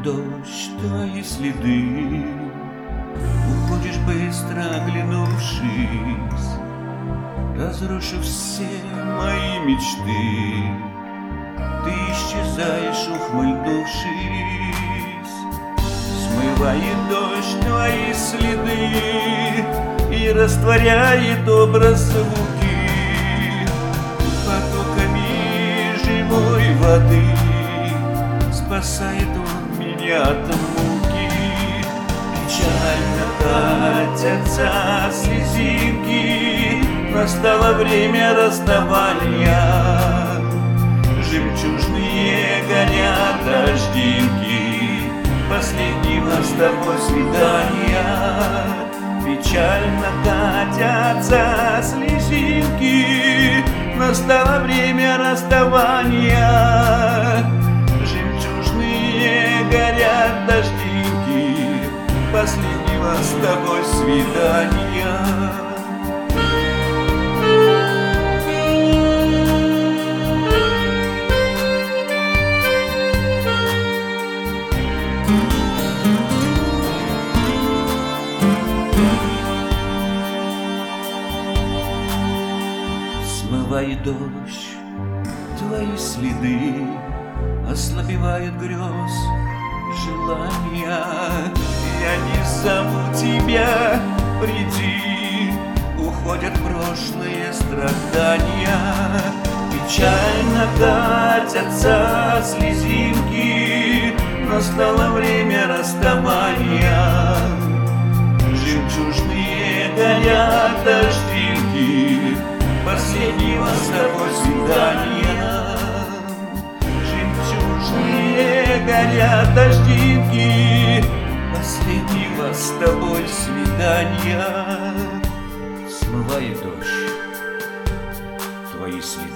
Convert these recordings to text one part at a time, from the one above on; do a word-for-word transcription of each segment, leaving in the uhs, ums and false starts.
дождь, твои следы. Уходишь быстро, оглянувшись, разрушив все мои мечты. Ты исчезаешь, ухмыльнувшись, смывает дождь твои следы и растворяет образ звуки потоками живой воды. Спасает он меня от муки. Печально катятся слезинки, настало время расставания. Жемчужные горят дождинки последнего с тобой свидания. Печально катятся слезинки, настало время расставания. Жемчужные горят дождинки последнего с тобой свидания. Смывает дождь твои следы, ослабевает грез желания. Я не зову тебя, приди, уходят прошлые страдания. Печально катятся слезинки, настало время расставания. Жемчужные горят дождинки последнего с тобой свидания. Жемчужные горят дождинки последнего с тобой свидания. Смывает дождь твои следы.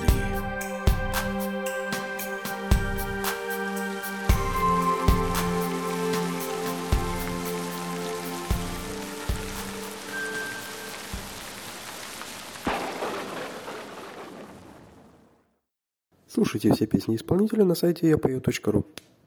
Слушайте все песни исполнителя на сайте я пою точка ру.